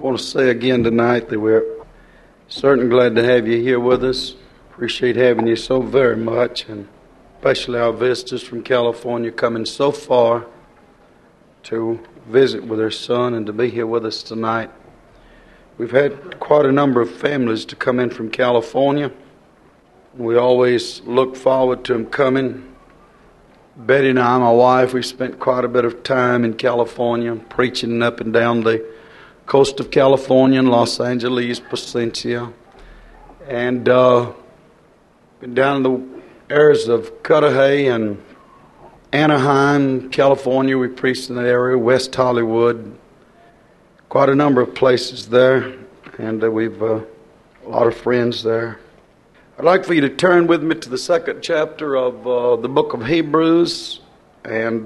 want to say again tonight that we're certainly glad to have you here with us. Appreciate having you so very much, and especially our visitors from California coming so far to visit with their son and to be here with us tonight. We've had quite a number of families to come in from California. We always look forward to them coming. Betty and I, my wife, we spent quite a bit of time in California preaching up and down the coast of California in Los Angeles, Placentia, and been down in the areas of Cudahy and Anaheim, California. We preached in that area, West Hollywood, quite a number of places there, and we've a lot of friends there. I'd like for you to turn with me to the second chapter of the book of Hebrews, and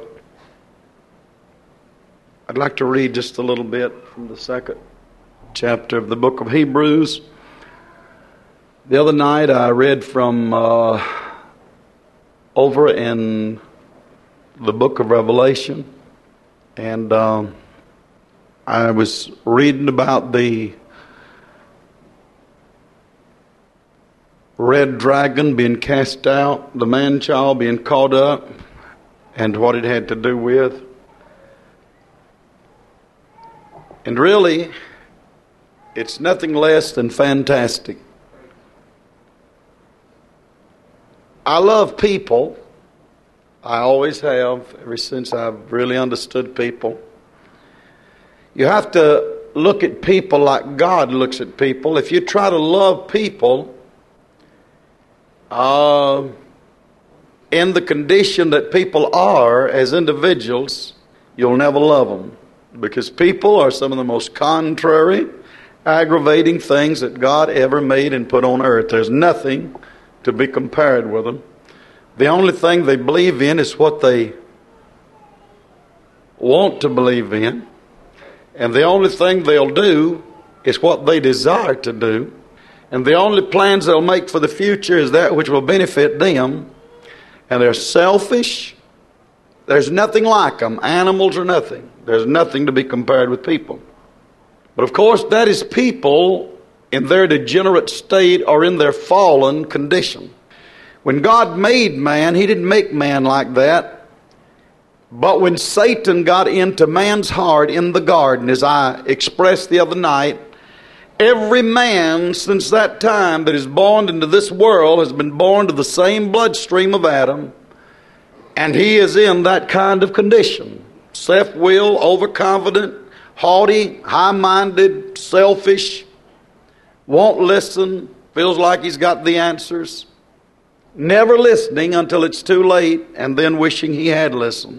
I'd like to read just a little bit from the second chapter of the book of Hebrews. The other night I read from over in the book of Revelation, and I was reading about the red dragon being cast out, the man-child being caught up, and what it had to do with. And really, it's nothing less than fantastic. I love people. I always have, ever since I've really understood people. You have to look at people like God looks at people. If you try to love people in the condition that people are as individuals, you'll never love them. Because people are some of the most contrary, aggravating things that God ever made and put on earth. There's nothing to be compared with them. The only thing they believe in is what they want to believe in. And the only thing they'll do is what they desire to do. And the only plans they'll make for the future is that which will benefit them. And they're selfish. There's nothing like them. Animals are nothing. There's nothing to be compared with people. But of course, that is people in their degenerate state or in their fallen condition. When God made man, He didn't make man like that. But when Satan got into man's heart in the garden, as I expressed the other night, every man since that time that is born into this world has been born to the same bloodstream of Adam. And he is in that kind of condition. Self-willed, overconfident, haughty, high-minded, selfish, won't listen, feels like he's got the answers, never listening until it's too late, and then wishing he had listened.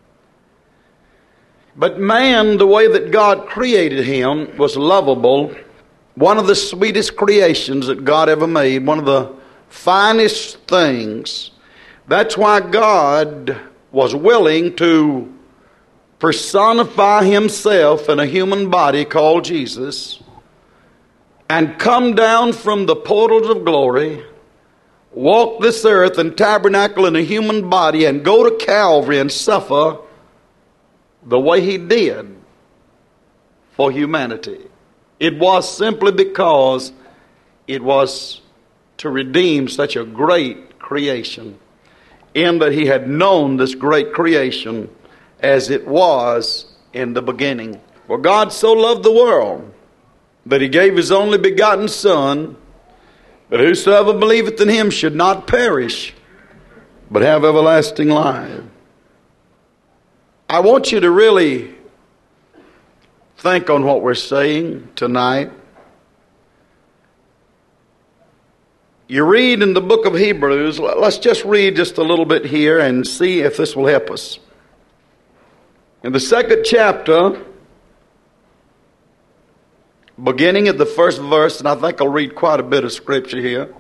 But man, the way that God created him, was lovable. One of the sweetest creations that God ever made, one of the finest things. That's why God was willing to personify Himself in a human body called Jesus and come down from the portals of glory, walk this earth and tabernacle in a human body and go to Calvary and suffer the way He did for humanity. It was simply because it was to redeem such a great creation, in that He had known this great creation as it was in the beginning. For God so loved the world that He gave His only begotten Son, that whosoever believeth in Him should not perish, but have everlasting life. I want you to really think on what we're saying tonight. You read in the book of Hebrews, let's just read just a little bit here and see if this will help us. In the second chapter, beginning at the first verse, and I think I'll read quite a bit of scripture here.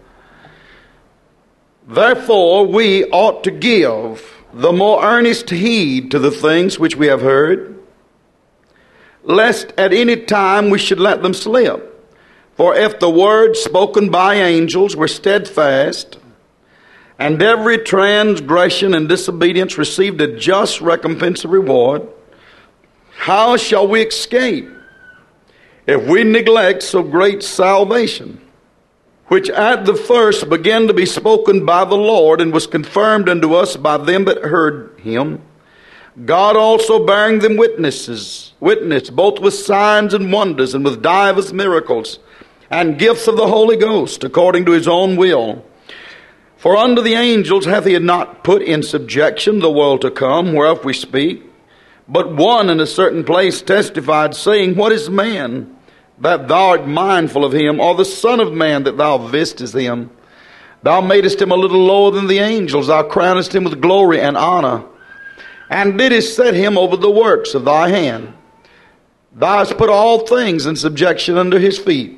Therefore, we ought to give the more earnest heed to the things which we have heard, lest at any time we should let them slip. For if the word spoken by angels were steadfast, and every transgression and disobedience received a just recompense of reward, how shall we escape if we neglect so great salvation, which at the first began to be spoken by the Lord, and was confirmed unto us by them that heard him, God also bearing them witness, both with signs and wonders, and with divers miracles, and gifts of the Holy Ghost, according to his own will. For unto the angels hath he not put in subjection the world to come, whereof we speak. But one in a certain place testified, saying, What is man, that thou art mindful of him, or the Son of man, that thou visitest him? Thou madest him a little lower than the angels, thou crownest him with glory and honor, and didst set him over the works of thy hand. Thou hast put all things in subjection under his feet.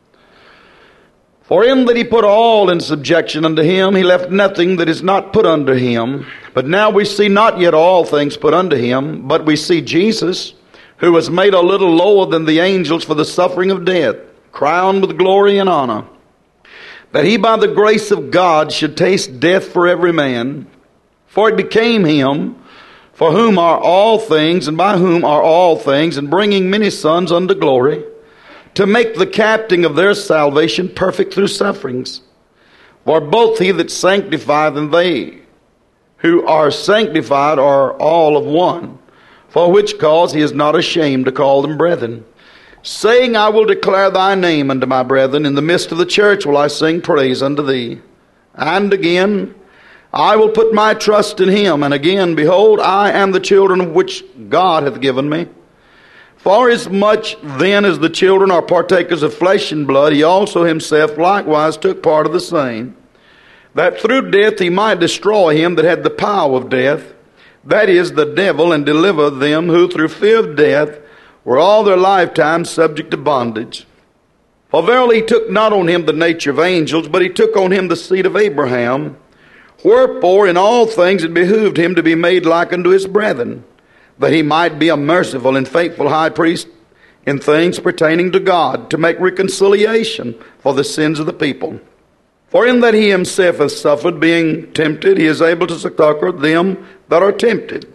For in that he put all in subjection unto him, he left nothing that is not put under him. But now we see not yet all things put unto him, but we see Jesus, who was made a little lower than the angels for the suffering of death, crowned with glory and honor, that he by the grace of God should taste death for every man. For it became him, for whom are all things, and by whom are all things, and bringing many sons unto glory, to make the captain of their salvation perfect through sufferings. For both he that sanctifieth and they who are sanctified are all of one, for which cause he is not ashamed to call them brethren, saying, I will declare thy name unto my brethren, in the midst of the church will I sing praise unto thee. And again, I will put my trust in him. And again, behold, I am the children of which God hath given me. For as much then as the children are partakers of flesh and blood, he also himself likewise took part of the same, that through death he might destroy him that had the power of death, that is, the devil, and deliver them who through fear of death were all their lifetime subject to bondage. For verily he took not on him the nature of angels, but he took on him the seed of Abraham. Wherefore in all things it behooved him to be made like unto his brethren, that he might be a merciful and faithful high priest in things pertaining to God, to make reconciliation for the sins of the people. For in that he himself hath suffered, being tempted, he is able to succor them that are tempted.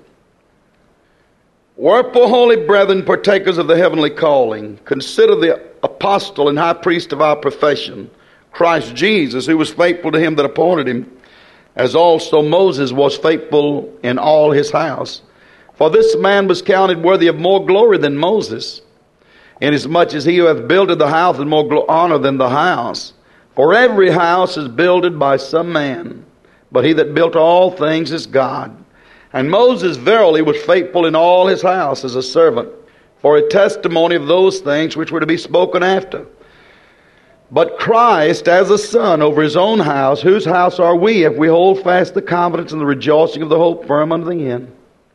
Wherefore, holy brethren, partakers of the heavenly calling, consider the apostle and high priest of our profession, Christ Jesus, who was faithful to him that appointed him, as also Moses was faithful in all his house. For this man was counted worthy of more glory than Moses, inasmuch as he who hath builded the house is more honor than the house. For every house is builded by some man, but he that built all things is God. And Moses verily was faithful in all his house as a servant, for a testimony of those things which were to be spoken after. But Christ as a son over his own house, whose house are we, if we hold fast the confidence and the rejoicing of the hope firm unto the end?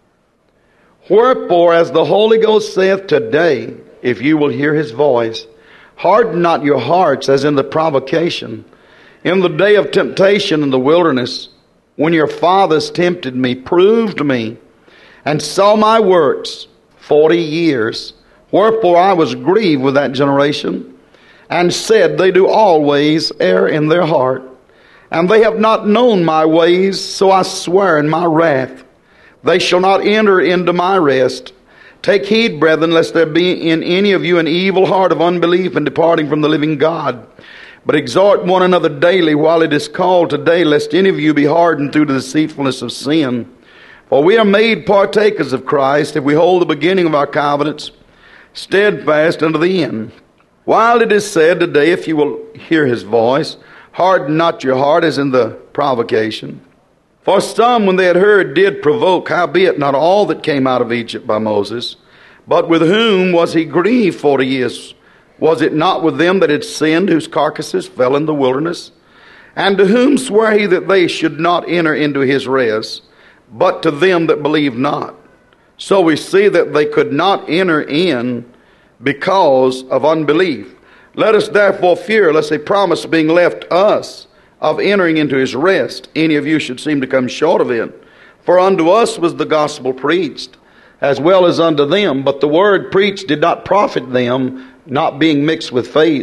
Wherefore, as the Holy Ghost saith, today, if you will hear his voice, harden not your hearts as in the provocation, in the day of temptation in the wilderness, when your fathers tempted me, proved me, and saw my works 40 years. Wherefore I was grieved with that generation, and said, they do always err in their heart, and they have not known my ways, so I swear in my wrath, they shall not enter into my rest. Take heed, brethren, lest there be in any of you an evil heart of unbelief and departing from the living God. But exhort one another daily while it is called today, lest any of you be hardened through the deceitfulness of sin. For we are made partakers of Christ, if we hold the beginning of our confidence steadfast unto the end. While it is said today, if you will hear his voice, harden not your heart as in the provocation. For some, when they had heard, did provoke, howbeit not all that came out of Egypt by Moses. But with whom was he grieved 40 years? Was it not with them that had sinned, whose carcasses fell in the wilderness? And to whom sware he that they should not enter into his rest, but to them that believed not? So we see that they could not enter in because of unbelief. Let us therefore fear, lest a promise being left us of entering into his rest, any of you should seem to come short of it. For unto us was the gospel preached, as well as unto them. But the word preached did not profit them, not being mixed with faith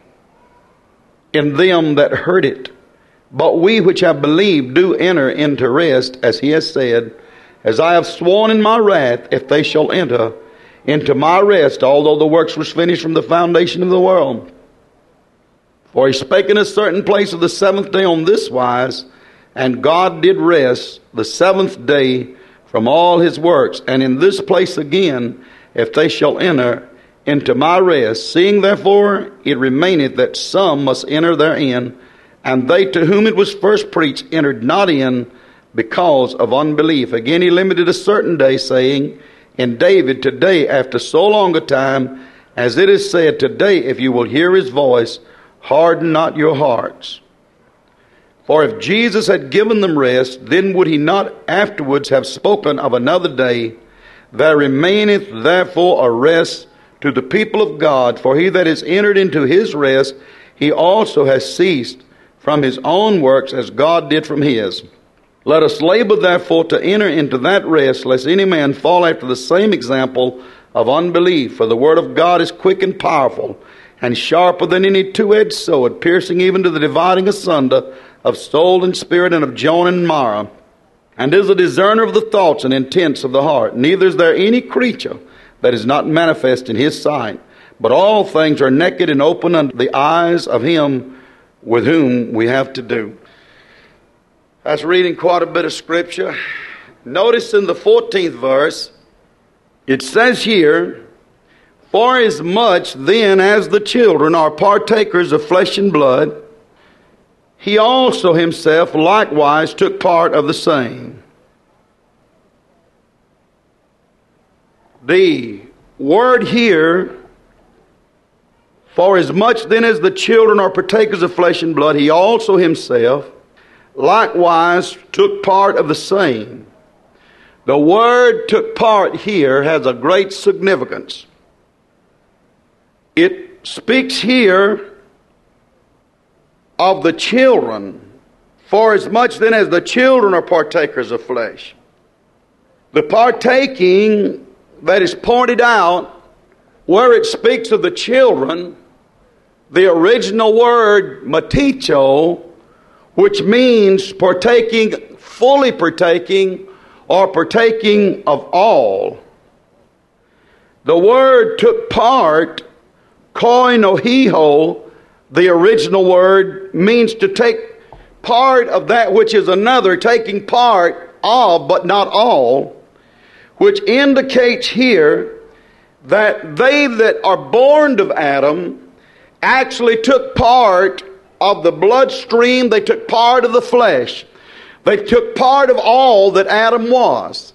in them that heard it. But we which have believed do enter into rest, as he has said, as I have sworn in my wrath, if they shall enter, into my rest, although the works was finished from the foundation of the world. For he spake in a certain place of the seventh day on this wise, and God did rest the seventh day from all his works. And in this place again, if they shall enter into my rest, seeing therefore it remaineth that some must enter therein, and they to whom it was first preached entered not in because of unbelief. Again he limited a certain day, saying, in David, today, after so long a time, as it is said, today, if you will hear his voice, harden not your hearts. For if Jesus had given them rest, then would he not afterwards have spoken of another day? There remaineth therefore a rest to the people of God, for he that is entered into his rest, he also has ceased from his own works as God did from his. Let us labor therefore to enter into that rest, lest any man fall after the same example of unbelief. For the word of God is quick and powerful, and sharper than any two-edged sword, piercing even to the dividing asunder of soul and spirit, and of joint and marrow, and is a discerner of the thoughts and intents of the heart. Neither is there any creature that is not manifest in his sight, but all things are naked and open unto the eyes of him with whom we have to do. That's reading quite a bit of scripture. Notice in the 14th verse, it says here, for as much then as the children are partakers of flesh and blood, he also himself likewise took part of the same. The word here, for as much then as the children are partakers of flesh and blood, he also himself likewise took part of the same. The word took part here has a great significance. It speaks here of the children, for as much then as the children are partakers of flesh. The partaking that is pointed out where it speaks of the children, the original word maticho, which means partaking, fully partaking, or partaking of all. The word took part, koinohiho, the original word, means to take part of that which is another, taking part of, but not all, which indicates here that they that are born of Adam actually took part of the bloodstream, they took part of the flesh. They took part of all that Adam was.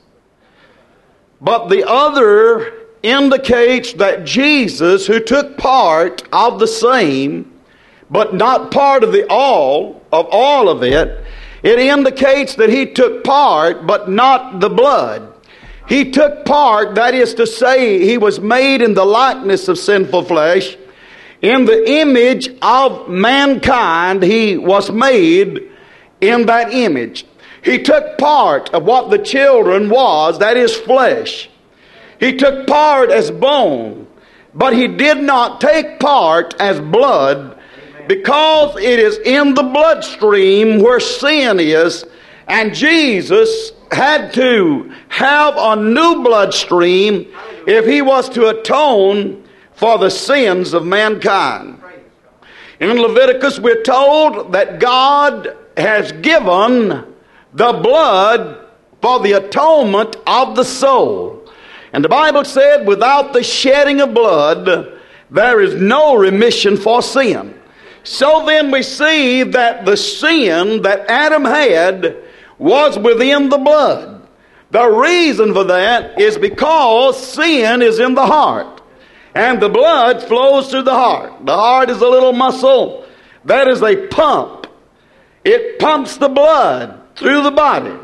But the other indicates that Jesus, who took part of the same, but not part of the all of it, it indicates that he took part, but not the blood. He took part, that is to say, he was made in the likeness of sinful flesh. In the image of mankind, he was made in that image. He took part of what the children was, that is flesh. He took part as bone, but he did not take part as blood, because it is in the bloodstream where sin is, and Jesus had to have a new bloodstream if he was to atone for the sins of mankind. In Leviticus, we're told that God has given the blood for the atonement of the soul. And the Bible said, without the shedding of blood, there is no remission for sin. So then we see that the sin that Adam had was within the blood. The reason for that is because sin is in the heart. And the blood flows through the heart. The heart is a little muscle. That is a pump. It pumps the blood through the body.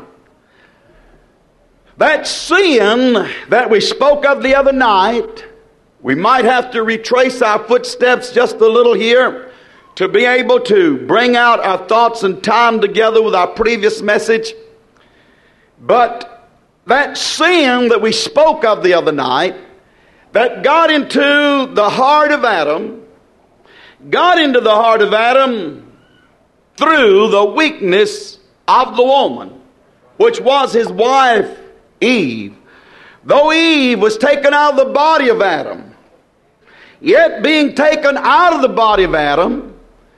That sin that we spoke of the other night, we might have to retrace our footsteps just a little here to be able to bring out our thoughts and time together with our previous message. But that sin that we spoke of the other night, that got into the heart of Adam through the weakness of the woman, which was his wife Eve. Though Eve was taken out of the body of Adam, yet being taken out of the body of Adam,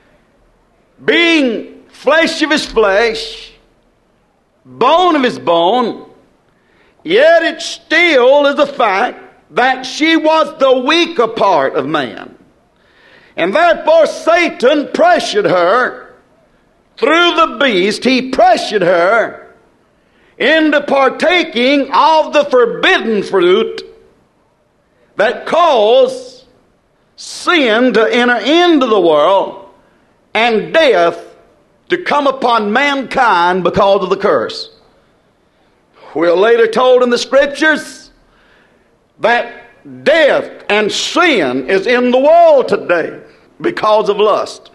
being flesh of his flesh, bone of his bone, yet it still is a fact that she was the weaker part of man. And therefore Satan pressured her through the beast. He pressured her into partaking of the forbidden fruit that caused sin to enter into the world and death to come upon mankind because of the curse. We're later told in the Scriptures that death and sin is in the world today because of lust.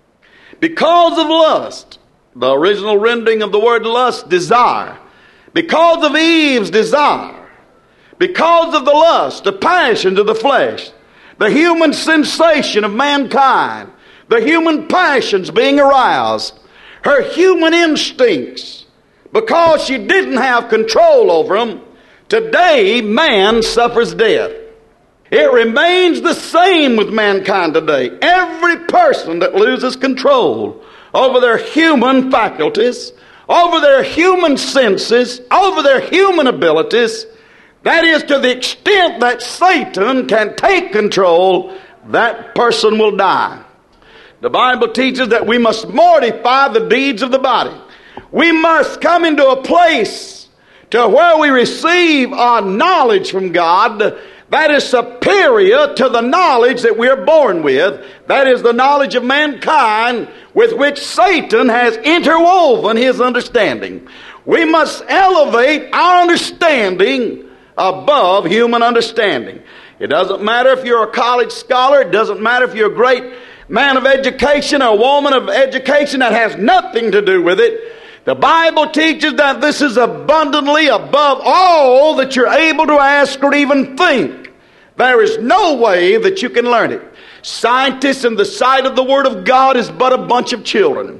Because of lust. The original rendering of the word lust, desire. Because of Eve's desire. Because of the lust, the passions of the flesh. The human sensation of mankind. The human passions being aroused. Her human instincts. Because she didn't have control over them, today man suffers death. It remains the same with mankind today. Every person that loses control over their human faculties, over their human senses, over their human abilities, that is to the extent that Satan can take control, that person will die. The Bible teaches that we must mortify the deeds of the body. We must come into a place to where we receive our knowledge from God that is superior to the knowledge that we are born with. That is the knowledge of mankind with which Satan has interwoven his understanding. We must elevate our understanding above human understanding. It doesn't matter if you're a college scholar. It doesn't matter if you're a great man of education or a woman of education. That has nothing to do with it. The Bible teaches that this is abundantly above all that you're able to ask or even think. There is no way that you can learn it. Scientists in the sight of the Word of God is but a bunch of children.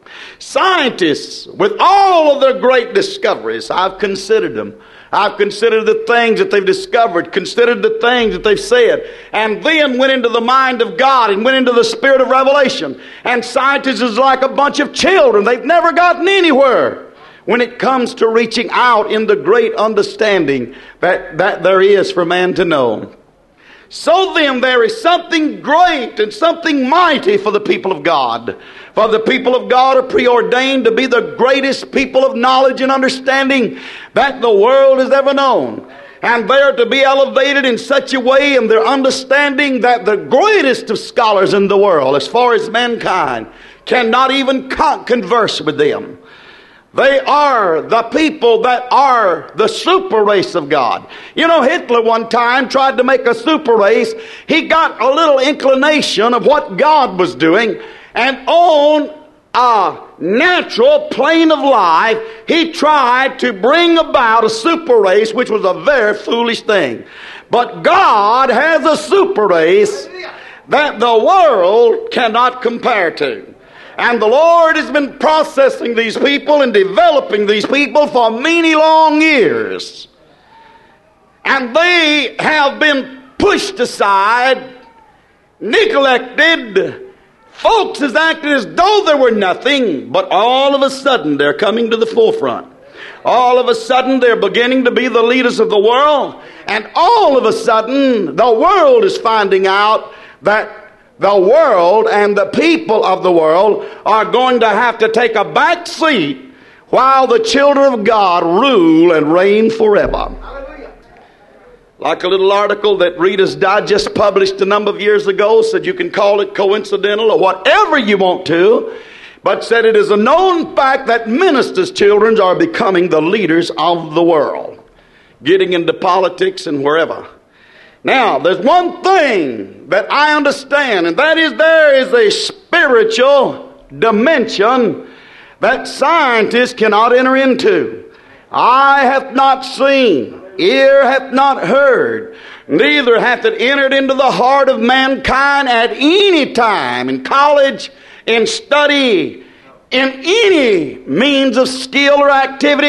Scientists, with all of their great discoveries, I've considered them. I've considered the things that they've discovered, considered the things that they've said, and then went into the mind of God and went into the spirit of revelation. And scientists is like a bunch of children. They've never gotten anywhere when it comes to reaching out in the great understanding that there is for man to know. So then there is something great and something mighty for the people of God. For the people of God are preordained to be the greatest people of knowledge and understanding that the world has ever known. And they are to be elevated in such a way in their understanding that the greatest of scholars in the world, as far as mankind, cannot even converse with them. They are the people that are the super race of God. You know, Hitler one time tried to make a super race. He got a little inclination of what God was doing, and on a natural plane of life, he tried to bring about a super race, which was a very foolish thing. But God has a super race that the world cannot compare to. And the Lord has been processing these people and developing these people for many long years. And they have been pushed aside, neglected. Folks has acted as though there were nothing, but all of a sudden they're coming to the forefront. All of a sudden they're beginning to be the leaders of the world. And all of a sudden the world is finding out that the world and the people of the world are going to have to take a back seat while the children of God rule and reign forever. Hallelujah. Like a little article that Reader's Digest published a number of years ago, said you can call it coincidental or whatever you want to, but said it is a known fact that ministers' children are becoming the leaders of the world, getting into politics and wherever. Now, there's one thing that I understand, and that is there is a spiritual dimension that scientists cannot enter into. Eye hath not seen, ear hath not heard, neither hath it entered into the heart of mankind at any time, in college, in study, in any means of skill or activity,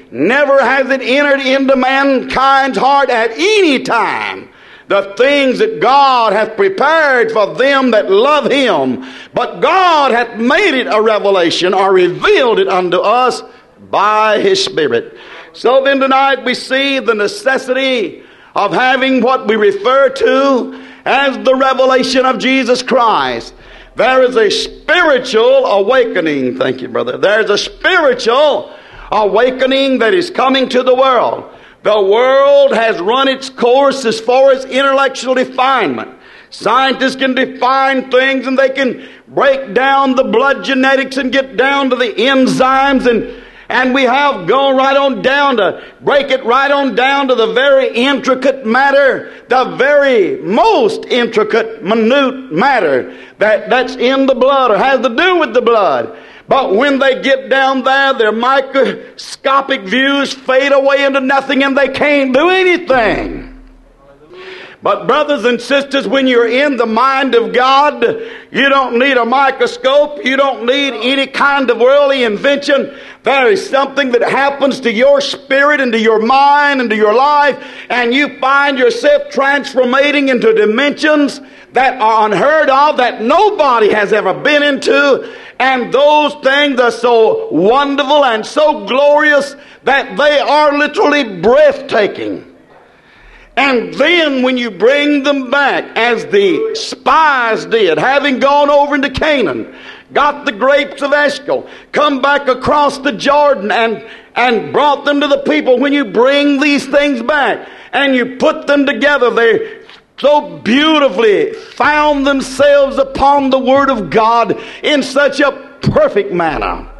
Never has it entered into mankind's heart at any time the things that God hath prepared for them that love Him. But God hath made it a revelation, or revealed it unto us by His Spirit. So then tonight we see the necessity of having what we refer to as the revelation of Jesus Christ. There is a spiritual awakening. Thank you, brother. There's a spiritual awakening that is coming to the world. The world has run its course as far as intellectual refinement. Scientists can define things, and they can break down the blood genetics and get down to the enzymes, and we have gone right on down to break it right on down to the very intricate matter, the very most intricate, minute matter that's in the blood or has to do with the blood. But when they get down there, their microscopic views fade away into nothing, and they can't do anything. But brothers and sisters, when you're in the mind of God, you don't need a microscope. You don't need any kind of worldly invention. There is something that happens to your spirit and to your mind and to your life, and you find yourself transformating into dimensions that are unheard of, that nobody has ever been into. And those things are so wonderful and so glorious that they are literally breathtaking. And then when you bring them back, as the spies did, having gone over into Canaan, got the grapes of Eshcol, come back across the Jordan and brought them to the people, when you bring these things back and you put them together, they so beautifully found themselves upon the Word of God in such a perfect manner.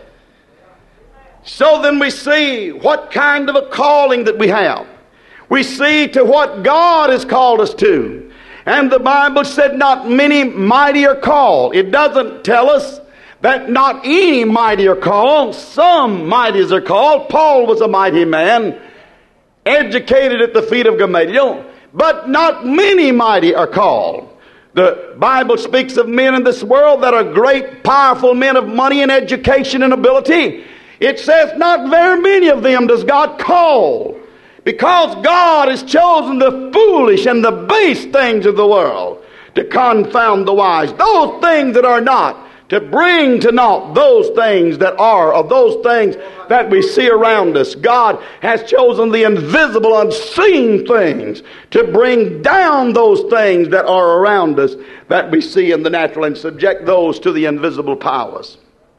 So then we see what kind of a calling that we have. We see to what God has called us to. And the Bible said not many mighty are called. It doesn't tell us that not any mighty are called. Some mighties are called. Paul was a mighty man, educated at the feet of Gamaliel. But not many mighty are called. The Bible speaks of men in this world that are great, powerful men of money and education and ability. It says not very many of them does God call, because God has chosen the foolish and the base things of the world to confound the wise. Those things that are not, to bring to naught those things that are, of those things that we see around us. God has chosen the invisible, unseen things to bring down those things that are around us that we see in the natural, and subject those to the invisible powers.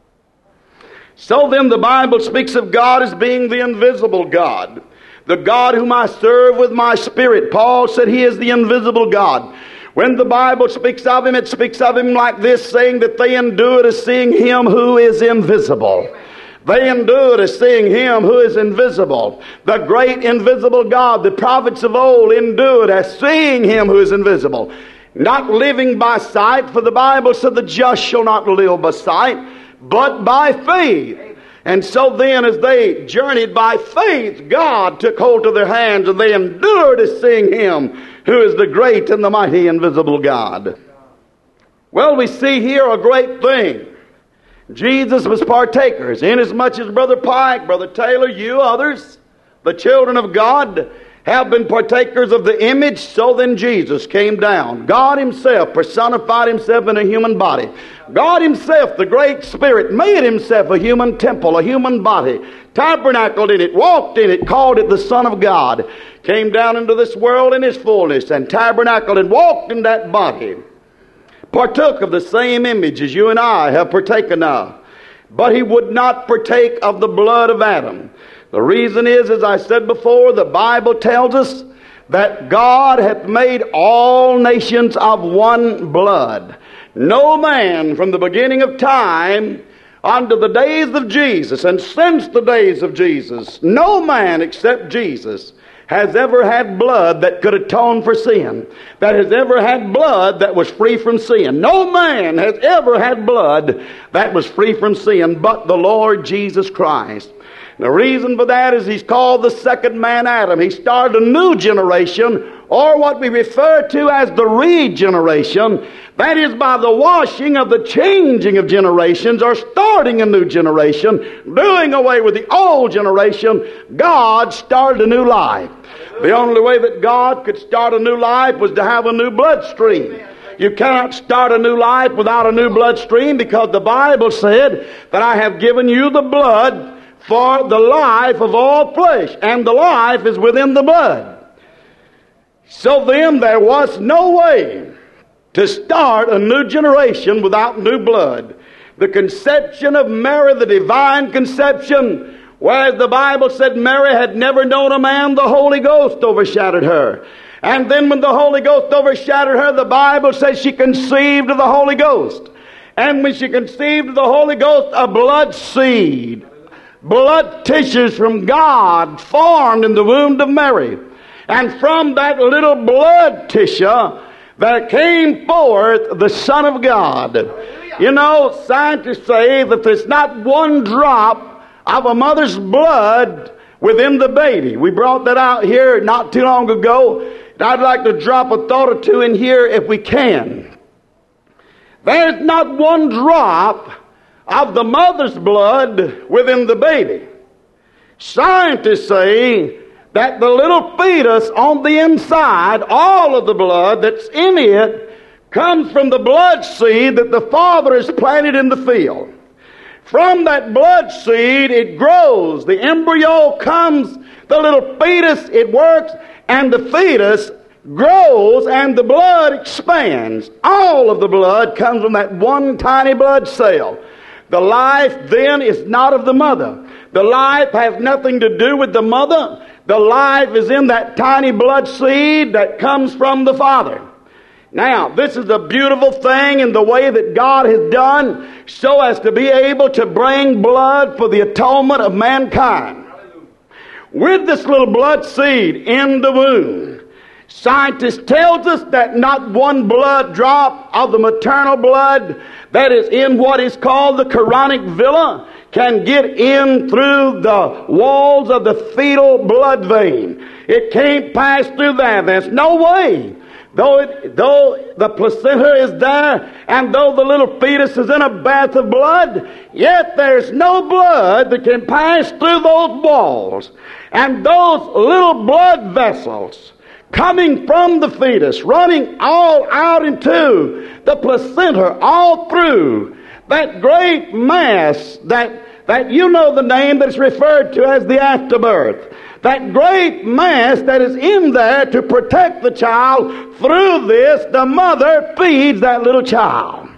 So then the Bible speaks of God as being the invisible God, the God whom I serve with my spirit. Paul said He is the invisible God. When the Bible speaks of Him, it speaks of Him like this, saying that they endured as seeing Him who is invisible. They endured as seeing Him who is invisible. The great invisible God, the prophets of old endured as seeing Him who is invisible. Not living by sight, for the Bible said the just shall not live by sight, but by faith. And so then, as they journeyed by faith, God took hold of their hands, and they endured as seeing Him who is the great and the mighty invisible God. Well, we see here a great thing. Jesus was partakers, inasmuch as Brother Pike, Brother Taylor, you others, the children of God, have been partakers of the image. So then Jesus came down. God Himself personified Himself in a human body. God Himself, the great Spirit, made Himself a human temple, a human body, tabernacled in it, walked in it, called it the Son of God, came down into this world in His fullness, and tabernacled and walked in that body, partook of the same image as you and I have partaken of. But He would not partake of the blood of Adam. The reason is, as I said before, the Bible tells us that God hath made all nations of one blood. No man from the beginning of time unto the days of Jesus, and since the days of Jesus, no man except Jesus has ever had blood that could atone for sin, that has ever had blood that was free from sin. No man has ever had blood that was free from sin but the Lord Jesus Christ. The reason for that is He's called the second man Adam. He started a new generation or what we refer to as the regeneration, that is by the washing of the changing of generations or starting a new generation, doing away with the old generation, God started a new life. The only way that God could start a new life was to have a new bloodstream. You cannot start a new life without a new bloodstream, because the Bible said that I have given you the blood for the life of all flesh, and the life is within the blood. So then there was no way to start a new generation without new blood. The conception of Mary, the divine conception, whereas the Bible said Mary had never known a man, the Holy Ghost overshadowed her. And then when the Holy Ghost overshadowed her, the Bible says she conceived of the Holy Ghost. And when she conceived of the Holy Ghost, a blood seed, blood tissues from God formed in the womb of Mary. And from that little blood tissue, there came forth the Son of God. You know, scientists say that there's not one drop of a mother's blood within the baby. We brought that out here not too long ago. And I'd like to drop a thought or two in here if we can. There's not one drop of the mother's blood within the baby. Scientists say that the little fetus on the inside, all of the blood that's in it, comes from the blood seed that the father has planted in the field. From that blood seed, it grows. The embryo comes, the little fetus, it works, and the fetus grows, and the blood expands. All of the blood comes from that one tiny blood cell. The life then is not of the mother. The life has nothing to do with the mother. The life is in that tiny blood seed that comes from the Father. Now, this is a beautiful thing in the way that God has done so as to be able to bring blood for the atonement of mankind. With this little blood seed in the womb, scientists tells us that not one blood drop of the maternal blood that is in what is called the chorionic villi can get in through the walls of the fetal blood vein. It can't pass through there. There's no way. Though the placenta is there, and though the little fetus is in a bath of blood, yet there's no blood that can pass through those walls. And those little blood vessels coming from the fetus, running all out into the placenta, all through that great mass that you know the name that's referred to as the afterbirth. That great mass that is in there to protect the child. Through this, the mother feeds that little child.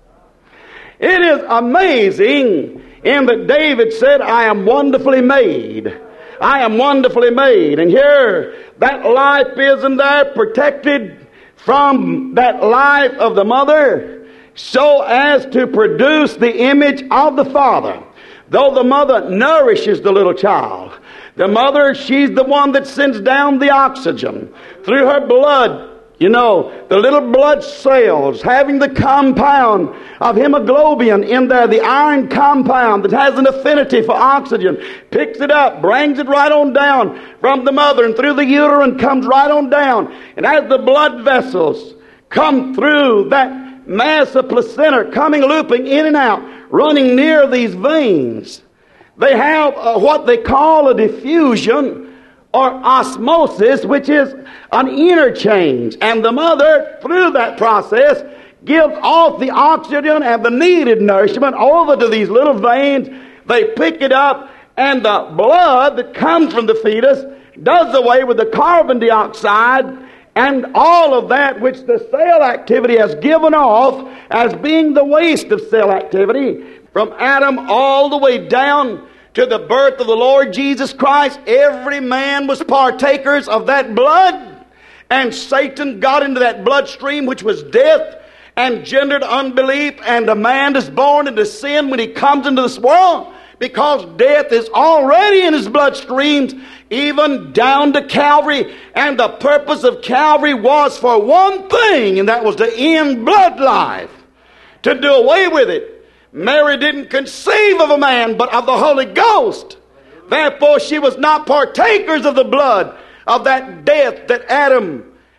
It is amazing in that David said, I am wonderfully made. I am wonderfully made. And here, that life is in there protected from that life of the mother so as to produce the image of the Father. Though the mother nourishes the little child, the mother, she's the one that sends down the oxygen through her blood. You know, the little blood cells having the compound of hemoglobin in there, the iron compound that has an affinity for oxygen, picks it up, brings it right on down from the mother and through the uterine, comes right on down. And as the blood vessels come through that mass of placenta, coming, looping in and out, running near these veins, they have what they call a diffusion or osmosis, which is an interchange. And the mother, through that process, gives off the oxygen and the needed nourishment over to these little veins. They pick it up, and the blood that comes from the fetus does away with the carbon dioxide and all of that which the cell activity has given off as being the waste of cell activity. From Adam all the way down to the birth of the Lord Jesus Christ, every man was partakers of that blood, and Satan got into that bloodstream, which was death, and gendered unbelief, and a man is born into sin when he comes into this world, because death is already in his bloodstreams, even down to Calvary. And the purpose of Calvary was for one thing, and that was to end blood life, to do away with it. Mary didn't conceive of a man, but of the Holy Ghost. Therefore, she was not partakers of the blood of that death that Adam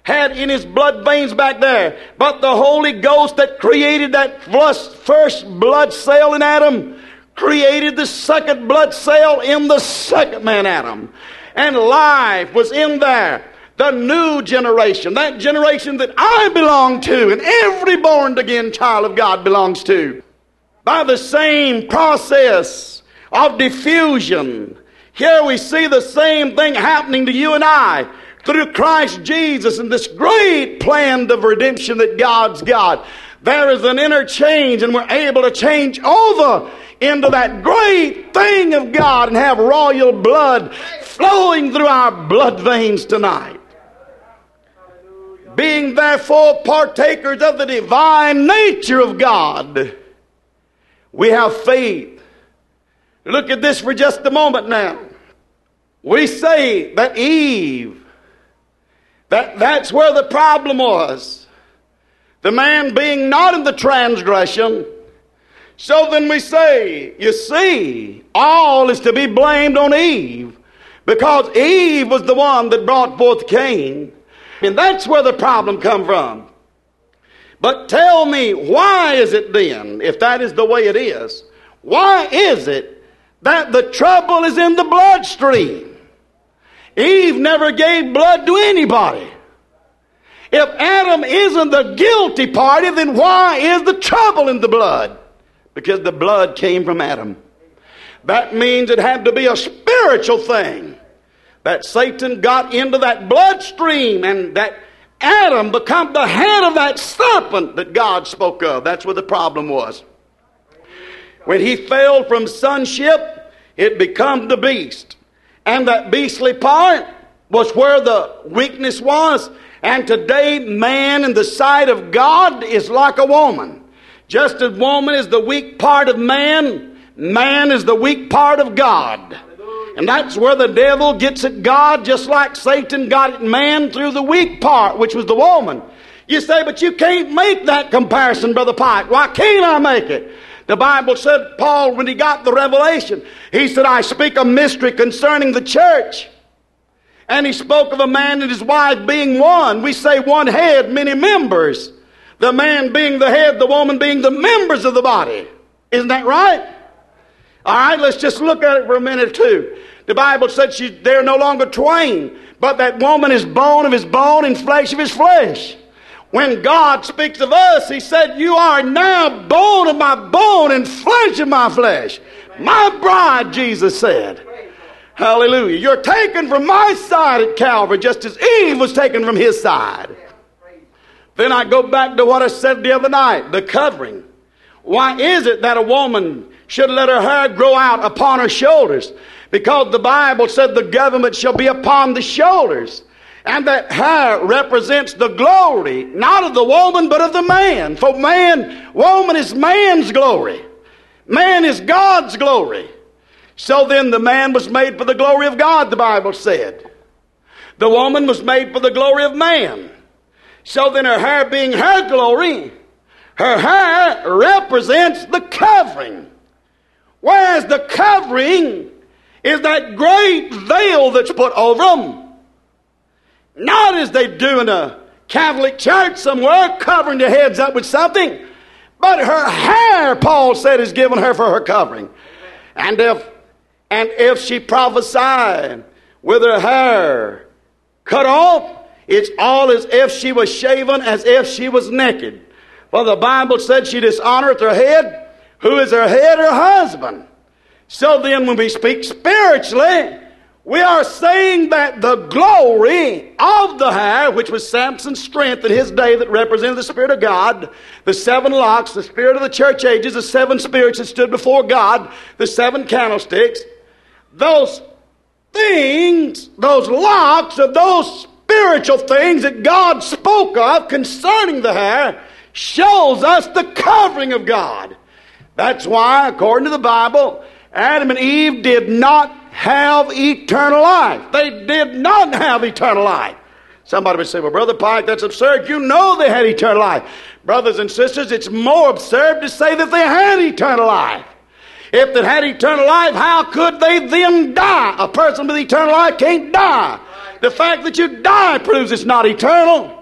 had in his blood veins back there. But the Holy Ghost that created that first blood cell in Adam created the second blood cell in the second man, Adam. And life was in there. The new generation, that generation that I belong to and every born again child of God belongs to. By the same process of diffusion, here we see the same thing happening to you and I through Christ Jesus and this great plan of redemption that God's got. There is an interchange, and we're able to change over into that great thing of God and have royal blood flowing through our blood veins tonight. Being therefore partakers of the divine nature of God, we have faith. Look at this for just a moment now. We say that Eve, that's where the problem was. The man being not in the transgression. So then we say, you see, all is to be blamed on Eve, because Eve was the one that brought forth Cain. And that's where the problem come from. But tell me, why is it then, if that is the way it is, why is it that the trouble is in the bloodstream? Eve never gave blood to anybody. If Adam isn't the guilty party, then why is the trouble in the blood? Because the blood came from Adam. That means it had to be a spiritual thing. That Satan got into that bloodstream and that Adam became the head of that serpent that God spoke of. That's where the problem was. When he fell from sonship, it became the beast. And that beastly part was where the weakness was. And today, man in the sight of God is like a woman. Just as woman is the weak part of man, man is the weak part of God. And that's where the devil gets at God, just like Satan got at man through the weak part, which was the woman. You say, but you can't make that comparison, Brother Pike. Why can't I make it? The Bible said, Paul, when he got the revelation, he said, I speak a mystery concerning the church. And he spoke of a man and his wife being one. We say one head, many members. The man being the head, the woman being the members of the body. Isn't that right? All right, let's just look at it for a minute or two. The Bible said they're no longer twain, but that woman is bone of his bone and flesh of his flesh. When God speaks of us, he said, you are now bone of my bone and flesh of my flesh. My bride, Jesus said. Hallelujah. You're taken from my side at Calvary, just as Eve was taken from his side. Then I go back to what I said the other night, the covering. Why is it that a woman should let her hair grow out upon her shoulders? Because the Bible said the government shall be upon the shoulders. And that hair represents the glory, not of the woman, but of the man. For man, woman is man's glory. Man is God's glory. So then the man was made for the glory of God, the Bible said. The woman was made for the glory of man. So then her hair being her glory, her hair represents the covering. Whereas the covering is that great veil that's put over them. Not as they do in a Catholic church somewhere, covering their heads up with something. But her hair, Paul said, is given her for her covering. And if she prophesied with her hair cut off, it's all as if she was shaven, as if she was naked. For the Bible said she dishonoreth her head. Who is her head? Her husband. So then when we speak spiritually, we are saying that the glory of the hair, which was Samson's strength in his day that represented the Spirit of God, the 7 locks, the Spirit of the church ages, the 7 spirits that stood before God, the 7 candlesticks, those things, those locks of those spiritual things that God spoke of concerning the hair shows us the covering of God. That's why, according to the Bible, Adam and Eve did not have eternal life. They did not have eternal life. Somebody would say, well, Brother Pike, that's absurd. You know they had eternal life. Brothers and sisters, it's more absurd to say that they had eternal life. If they had eternal life, how could they then die? A person with eternal life can't die. The fact that you die proves it's not eternal.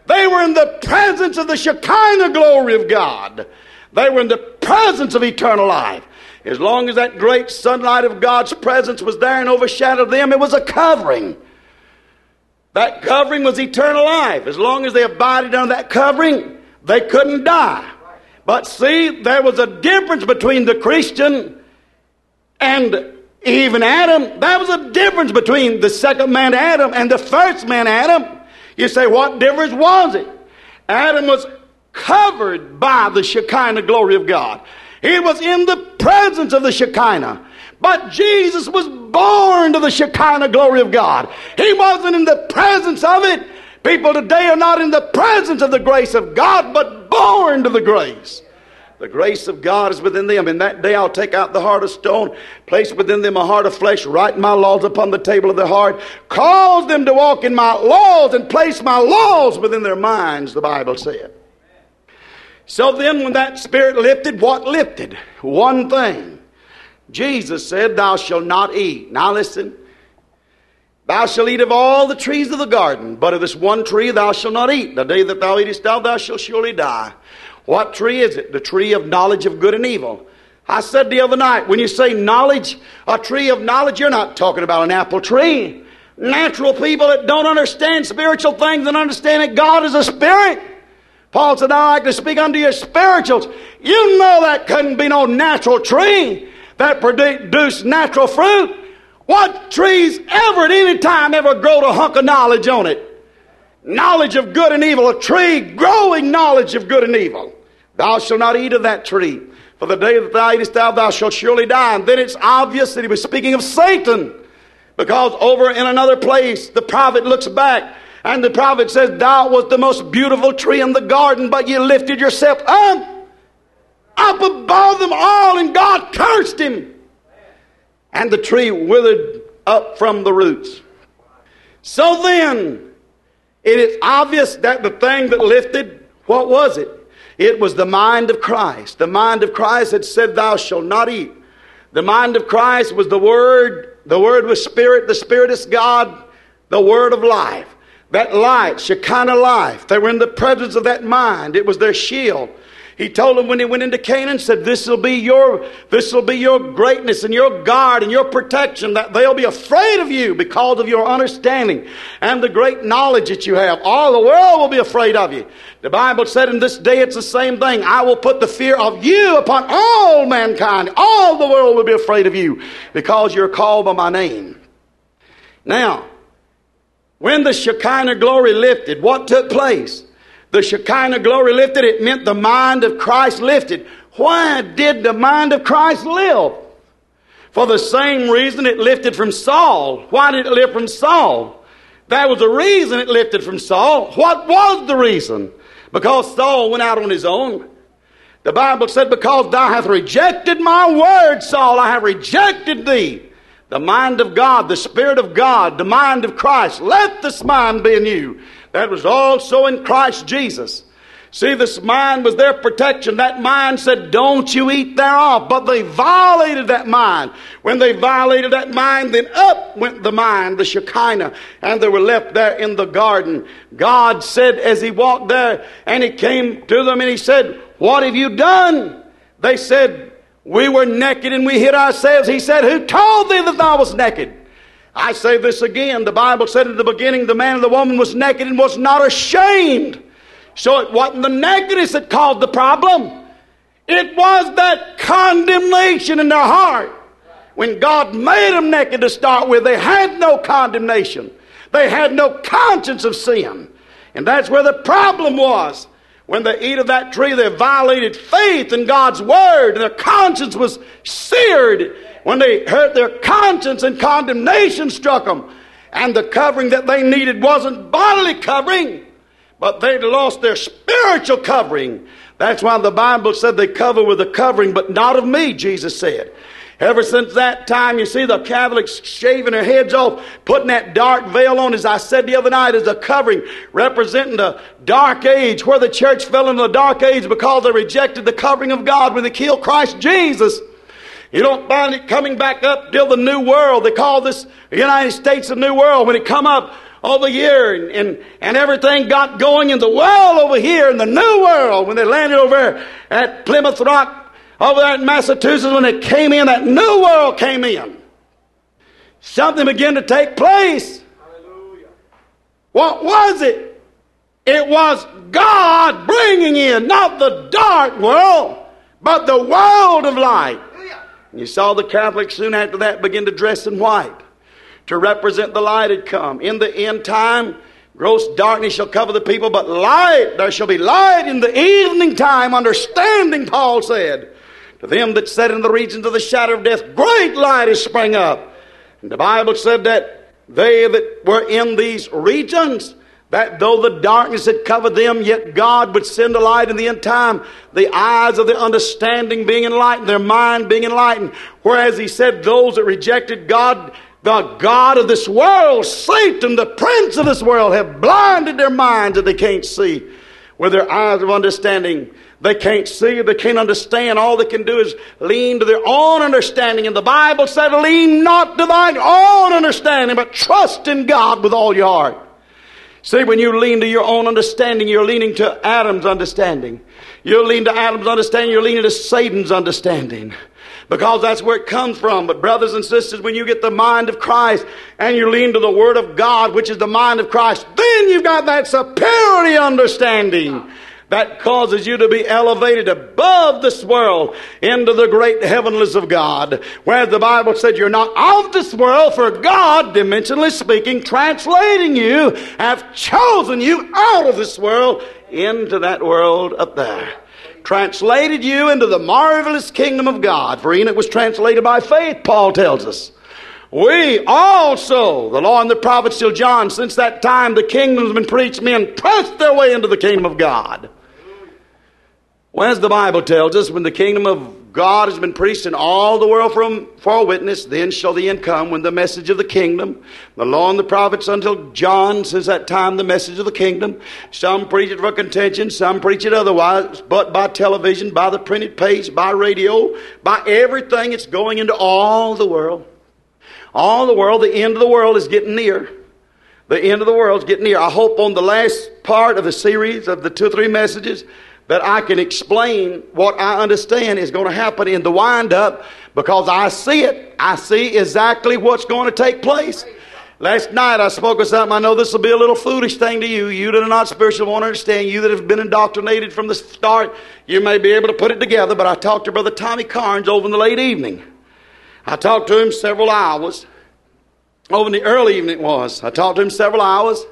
They were in the presence of the Shekinah glory of God. They were in the presence of eternal life. As long as that great sunlight of God's presence was there and overshadowed them, it was a covering. That covering was eternal life. As long as they abided under that covering, they couldn't die. But see, there was a difference between the Christian and Eve and Adam. There was a difference between the second man Adam and the first man Adam. You say, what difference was it? Adam was covered by the Shekinah glory of God. He was in the presence of the Shekinah. But Jesus was born to the Shekinah glory of God. He wasn't in the presence of it. People today are not in the presence of the grace of God, but born to the grace. The grace of God is within them. In that day I'll take out the heart of stone, place within them a heart of flesh, write my laws upon the table of their heart, cause them to walk in my laws, and place my laws within their minds, the Bible said. So then when that spirit lifted, what lifted? One thing. Jesus said, thou shalt not eat. Now listen. Thou shalt eat of all the trees of the garden, but of this one tree thou shalt not eat. The day that thou eatest thou shalt surely die. What tree is it? The tree of knowledge of good and evil. I said the other night, when you say knowledge, a tree of knowledge, you're not talking about an apple tree. Natural people that don't understand spiritual things and understand that God is a spirit. Paul said, I like to speak unto your spirituals. You know that couldn't be no natural tree that produced natural fruit. What trees ever at any time ever grow a hunk of knowledge on it? Knowledge of good and evil. A tree growing knowledge of good and evil. Thou shalt not eat of that tree. For the day that thou eatest thou shalt surely die. And then it's obvious that he was speaking of Satan. Because over in another place, the prophet looks back. And the prophet says, thou was the most beautiful tree in the garden, but you lifted yourself up above them all, and God cursed him. And the tree withered up from the roots. So then, it is obvious that the thing that lifted, what was it? It was the mind of Christ. The mind of Christ had said, thou shalt not eat. The mind of Christ was the Word. The Word was Spirit. The Spirit is God. The Word of life. That light, Shekinah life. They were in the presence of that mind. It was their shield. He told them when he went into Canaan, said, this will be your greatness and your guard and your protection, that they'll be afraid of you because of your understanding and the great knowledge that you have. All the world will be afraid of you. The Bible said in this day it's the same thing. I will put the fear of you upon all mankind. All the world will be afraid of you because you're called by my name. Now, when the Shekinah glory lifted, what took place? The Shekinah glory lifted, it meant the mind of Christ lifted. Why did the mind of Christ lift? For the same reason it lifted from Saul. Why did it lift from Saul? There was a reason it lifted from Saul. What was the reason? Because Saul went out on his own. The Bible said, because thou hast rejected my word, Saul, I have rejected thee. The mind of God, the Spirit of God, the mind of Christ. Let this mind be in you. That was also in Christ Jesus. See, this mind was their protection. That mind said, don't you eat thereof. But they violated that mind. When they violated that mind, then up went the mind, the Shekinah, and they were left there in the garden. God said as he walked there, and he came to them and he said, what have you done? They said, we were naked and we hid ourselves. He said, who told thee that thou wast naked? I say this again. The Bible said at the beginning, the man and the woman was naked and was not ashamed. So it wasn't the nakedness that caused the problem. It was that condemnation in their heart. When God made them naked to start with, they had no condemnation. They had no conscience of sin. And that's where the problem was. When they eat of that tree, they violated faith in God's word, and their conscience was seared. When they hurt their conscience, and condemnation struck them. And the covering that they needed wasn't bodily covering, but they'd lost their spiritual covering. That's why the Bible said they cover with a covering, but not of me, Jesus said. Ever since that time, you see the Catholics shaving their heads off, putting that dark veil on, as I said the other night, as a covering, representing the dark age, where the church fell into the dark age because they rejected the covering of God when they killed Christ Jesus. You don't find it coming back up till the New World. They call this the United States the New World. When it come up over here, and everything got going in the world over here, in the New World, when they landed over at Plymouth Rock, over there in Massachusetts, when they came in, that New World came in. Something began to take place. Hallelujah. What was it? It was God bringing in, not the dark world, but the world of light. And you saw the Catholics soon after that begin to dress in white to represent the light had come. In the end time, gross darkness shall cover the people, but light, there shall be light in the evening time, understanding, Paul said. To them that sat in the regions of the shadow of death, great light is sprung up. And the Bible said that they that were in these regions, that though the darkness had covered them, yet God would send a light in the end time, the eyes of their understanding being enlightened, their mind being enlightened. Whereas he said those that rejected God, the God of this world, Satan, the prince of this world, have blinded their minds that they can't see. With their eyes of understanding, they can't see, they can't understand. All they can do is lean to their own understanding. And the Bible said, lean not to thine own understanding, but trust in God with all your heart. See, when you lean to your own understanding, you're leaning to Adam's understanding. You lean to Adam's understanding, you're leaning to Satan's understanding. Because that's where it comes from. But brothers and sisters, when you get the mind of Christ and you lean to the Word of God, which is the mind of Christ, then you've got that superior understanding that causes you to be elevated above this world into the great heavenlies of God. Whereas the Bible said you're not of this world, for God, dimensionally speaking, translating you, have chosen you out of this world into that world up there. Translated you into the marvelous kingdom of God. For Enoch was translated by faith, Paul tells us. We also, the law and the prophets till John, since that time the kingdom has been preached, men pressed their way into the kingdom of God. Well, as the Bible tells us, when the kingdom of God has been preached in all the world for a witness, then shall the end come when the message of the kingdom, the law and the prophets until John, since that time the message of the kingdom, some preach it for contention, some preach it otherwise, but by television, by the printed page, by radio, by everything, it's going into all the world. All the world, the end of the world is getting near. The end of the world is getting near. I hope on the last part of the series of the 2 or 3 messages that I can explain what I understand is going to happen in the wind-up, because I see it. I see exactly what's going to take place. Last night I spoke of something. I know this will be a little foolish thing to you. You that are not spiritual won't understand. You that have been indoctrinated from the start, you may be able to put it together. But I talked to Brother Tommy Carnes over in the late evening. I talked to him several hours. Over in the early evening it was. I talked to him several hours.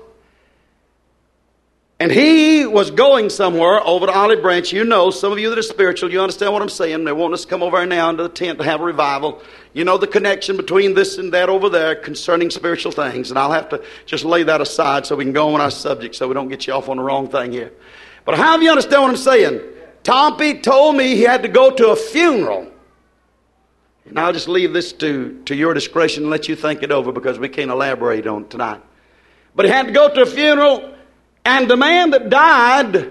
And he was going somewhere over to Olive Branch. You know, some of you that are spiritual, you understand what I'm saying. They want us to come over now into the tent to have a revival. You know the connection between this and that over there concerning spiritual things. And I'll have to just lay that aside so we can go on our subject so we don't get you off on the wrong thing here. But how do you understand what I'm saying? Tommy told me he had to go to a funeral. And I'll just leave this to your discretion and let you think it over, because we can't elaborate on it tonight. But he had to go to a funeral. And the man that died,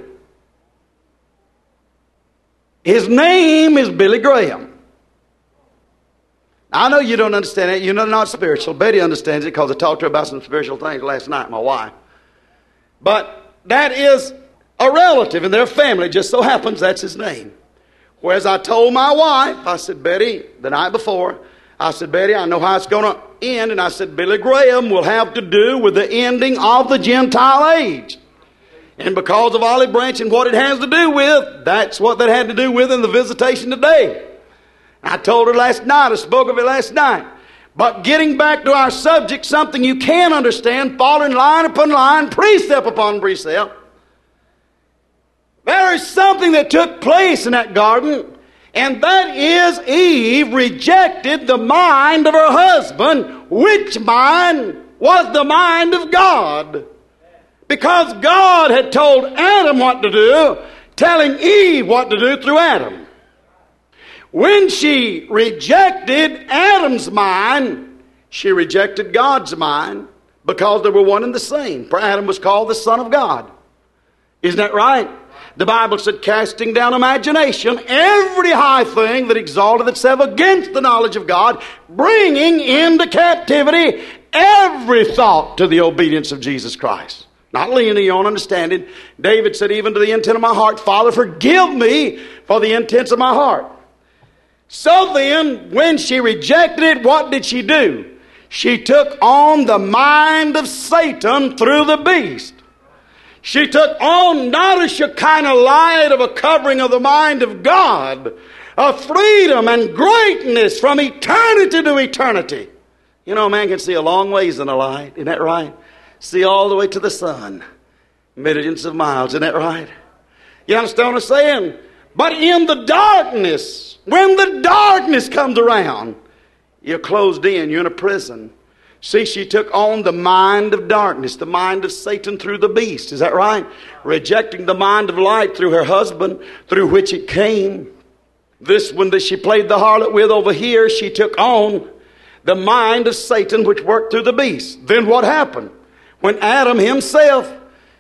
his name is Billy Graham. I know you don't understand it. You're not spiritual. Betty understands it because I talked to her about some spiritual things last night, my wife. But that is a relative in their family. Just so happens that's his name. Whereas I told my wife, I said, Betty, the night before, I said, Betty, I know how it's going to end. And I said, Billy Graham will have to do with the ending of the Gentile age. And because of Olive Branch and what it has to do with, that's what that had to do with in the visitation today. I told her last night, I spoke of it last night. But getting back to our subject, something you can understand, following line upon line, precept upon precept. There is something that took place in that garden, and that is Eve rejected the mind of her husband, which mind was the mind of God. Because God had told Adam what to do, telling Eve what to do through Adam. When she rejected Adam's mind, she rejected God's mind, because they were one and the same. For Adam was called the Son of God. Isn't that right? The Bible said, casting down imagination, every high thing that exalted itself against the knowledge of God, bringing into captivity every thought to the obedience of Jesus Christ. Not leaning on your own understanding. David said, even to the intent of my heart, Father, forgive me for the intents of my heart. So then, when she rejected it, what did she do? She took on the mind of Satan through the beast. She took on not a Shekinah light of a covering of the mind of God, a freedom and greatness from eternity to eternity. You know, a man can see a long ways in a light. Isn't that right? See all the way to the sun. Millions of miles. Isn't that right? You understand what I'm saying? But in the darkness, when the darkness comes around, you're closed in. You're in a prison. See, she took on the mind of darkness, the mind of Satan through the beast. Is that right? Rejecting the mind of light through her husband, through which it came. This one that she played the harlot with over here, she took on the mind of Satan, which worked through the beast. Then what happened? When Adam himself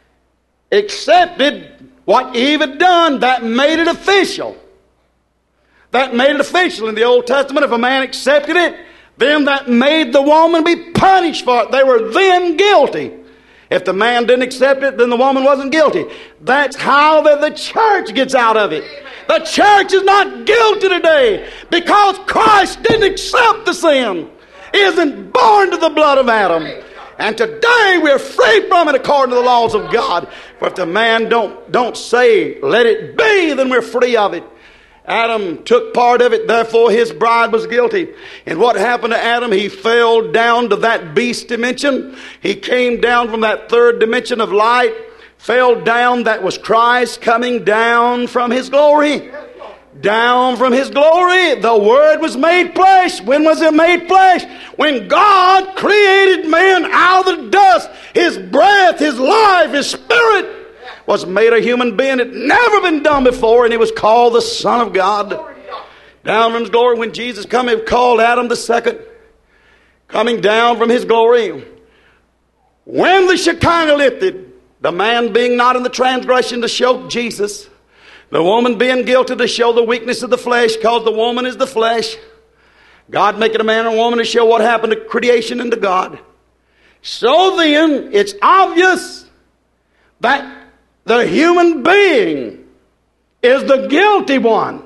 accepted what Eve had done, that made it official. That made it official in the Old Testament. If a man accepted it, then that made the woman be punished for it. They were then guilty. If the man didn't accept it, then the woman wasn't guilty. That's how the church gets out of it. The church is not guilty today because Christ didn't accept the sin. He isn't born to the blood of Adam. And today we're free from it according to the laws of God. For if the man don't say, let it be, then we're free of it. Adam took part of it, therefore his bride was guilty. And what happened to Adam? He fell down to that beast dimension. He came down from that third dimension of light, fell down. That was Christ coming down from his glory. Down from his glory. The Word was made flesh. When was it made flesh? When God created man out of the dust. His breath, his life, his spirit was made a human being. It had never been done before, and he was called the Son of God. Down from his glory. When Jesus came, he called Adam the second, coming down from his glory. When the Shekinah lifted, the man being not in the transgression to show Jesus, the woman being guilty to show the weakness of the flesh, because the woman is the flesh. God making a man and a woman to show what happened to creation and to God. So then, it's obvious that the human being is the guilty one.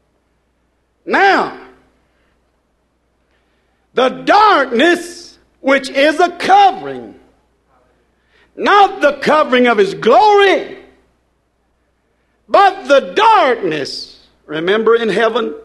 Now, the darkness, which is a covering, not the covering of his glory, but the darkness. Remember in heaven,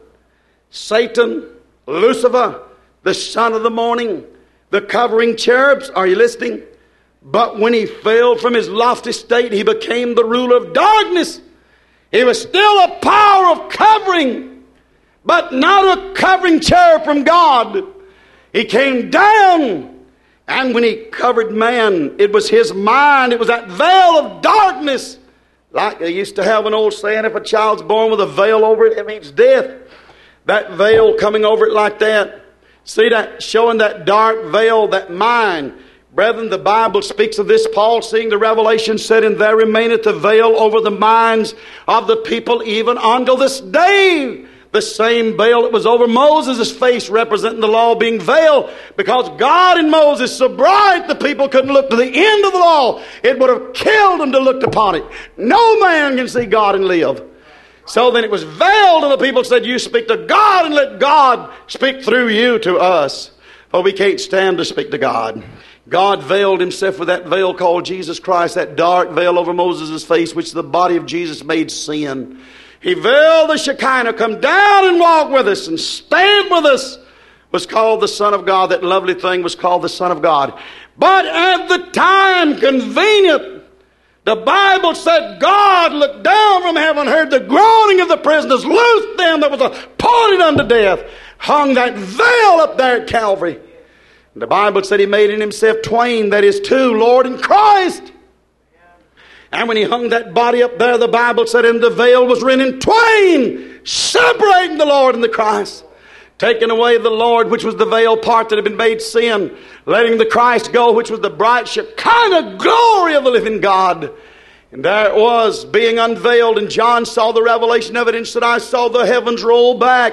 Satan, Lucifer, the son of the morning, the covering cherubs, are you listening? But when he fell from his lofty state, he became the ruler of darkness. He was still a power of covering, but not a covering cherub from God. He came down, and when he covered man, it was his mind. It was that veil of darkness. Like they used to have an old saying, if a child's born with a veil over it, it means death. That veil coming over it like that. See that, showing that dark veil, that mind. Brethren, the Bible speaks of this. Paul, seeing the revelation, said, and there remaineth a veil over the minds of the people even until this day. The same veil that was over Moses' face, representing the law being veiled, because God and Moses so bright the people couldn't look to the end of the law. It would have killed them to look upon it. No man can see God and live. So then it was veiled, and the people said, you speak to God and let God speak through you to us. For we can't stand to speak to God. God veiled himself with that veil called Jesus Christ, that dark veil over Moses' face, which the body of Jesus made sin. He veiled the Shekinah, come down and walk with us and stand with us, was called the Son of God. That lovely thing was called the Son of God. But at the time convenient, the Bible said God looked down from heaven, heard the groaning of the prisoners, loosed them that was appointed unto death, hung that veil up there at Calvary. The Bible said he made in himself twain, that is two, Lord and Christ. And when he hung that body up there, the Bible said, and the veil was rent in twain, separating the Lord and the Christ. Taking away the Lord, which was the veil part that had been made sin. Letting the Christ go, which was the bright Shekinah glory of the living God. And there it was, being unveiled. And John saw the revelation of it and said, I saw the heavens roll back.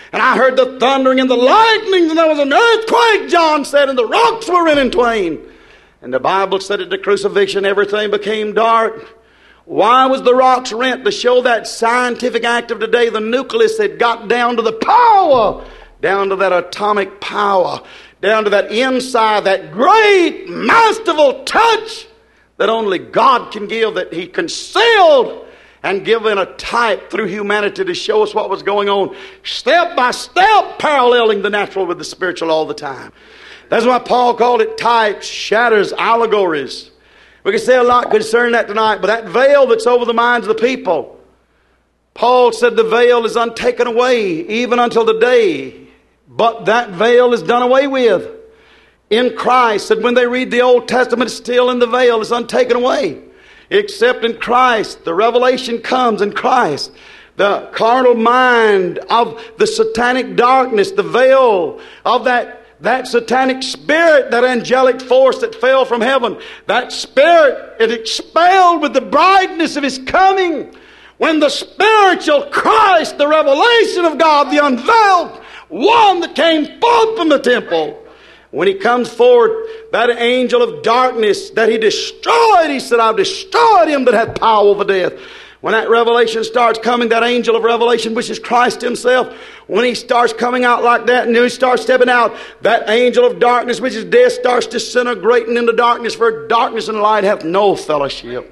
And I heard the thundering and the lightnings, and there was an earthquake, John said, and the rocks were rent in twain. And the Bible said at the crucifixion, everything became dark. Why was the rocks rent? To show that scientific act of today, the nucleus had got down to the power, down to that atomic power, down to that inside, that great, masterful touch that only God can give, that He concealed and given a type through humanity to show us what was going on, step by step, paralleling the natural with the spiritual all the time. That's why Paul called it types, shadows, allegories. We can say a lot concerning that tonight, but that veil that's over the minds of the people, Paul said the veil is untaken away, even until the day. But that veil is done away with in Christ. And when they read the Old Testament, it's still in the veil. It's untaken away. Except in Christ, the revelation comes in Christ. The carnal mind of the satanic darkness, the veil of that satanic spirit, that angelic force that fell from heaven, that spirit is expelled with the brightness of His coming. When the spiritual Christ, the revelation of God, the unveiled one that came forth from the temple, when He comes forward, that angel of darkness that He destroyed, He said, I've destroyed him that hath power over death. When that revelation starts coming, that angel of revelation, which is Christ Himself, when he starts coming out like that and he starts stepping out, that angel of darkness, which is death, starts disintegrating into darkness, for darkness and light have no fellowship.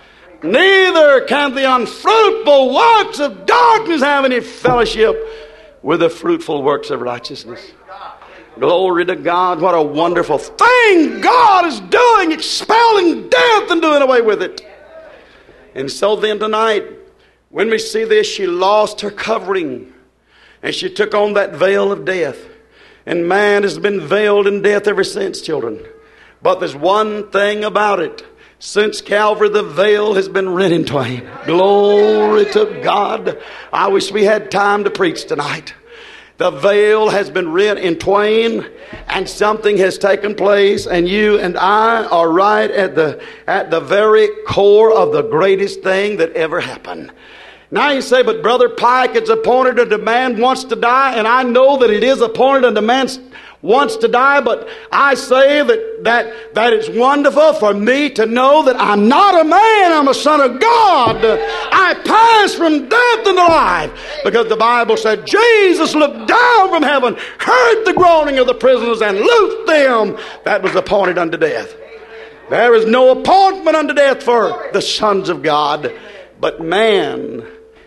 Neither can the unfruitful works of darkness have any fellowship with the fruitful works of righteousness. Glory to God. What a wonderful thing God is doing, expelling death and doing away with it. And so then tonight, when we see this, she lost her covering and she took on that veil of death. And man has been veiled in death ever since, children. But there's one thing about it. Since Calvary, the veil has been rent in twain. Glory to God. I wish we had time to preach tonight. The veil has been rent in twain, and something has taken place, and you and I are right at the very core of the greatest thing that ever happened. Now you say, but Brother Pike, it's appointed unto man wants to die, and I know that it is appointed unto man wants to die, but I say that it's wonderful for me to know that I'm not a man, I'm a son of God. I pass from death into life, because the Bible said Jesus looked down from heaven, heard the groaning of the prisoners, and loosed them that was appointed unto death. There is no appointment unto death for the sons of God, but man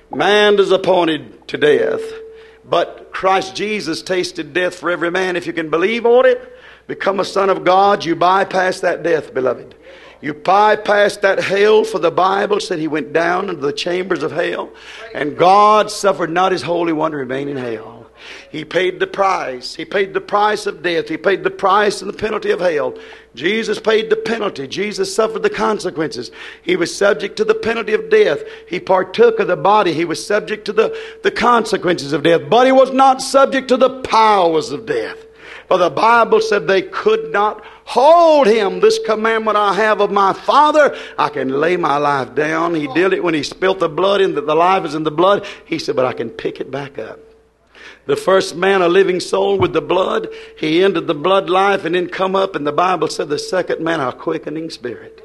is appointed to death. But Christ Jesus tasted death for every man. If you can believe on it, become a son of God, you bypass that death, beloved. You bypass that hell, for the Bible said He went down into the chambers of hell, and God suffered not His Holy One to remain in hell. He paid the price. He paid the price of death. He paid the price and the penalty of hell. Jesus paid the penalty. Jesus suffered the consequences. He was subject to the penalty of death. He partook of the body. He was subject to the consequences of death. But He was not subject to the powers of death. For the Bible said they could not hold Him. This commandment I have of my Father, I can lay my life down. He did it when He spilt the blood, in that the life is in the blood. He said, but I can pick it back up. The first man, a living soul with the blood, he ended the blood life and then come up, and the Bible said the second man, a quickening spirit.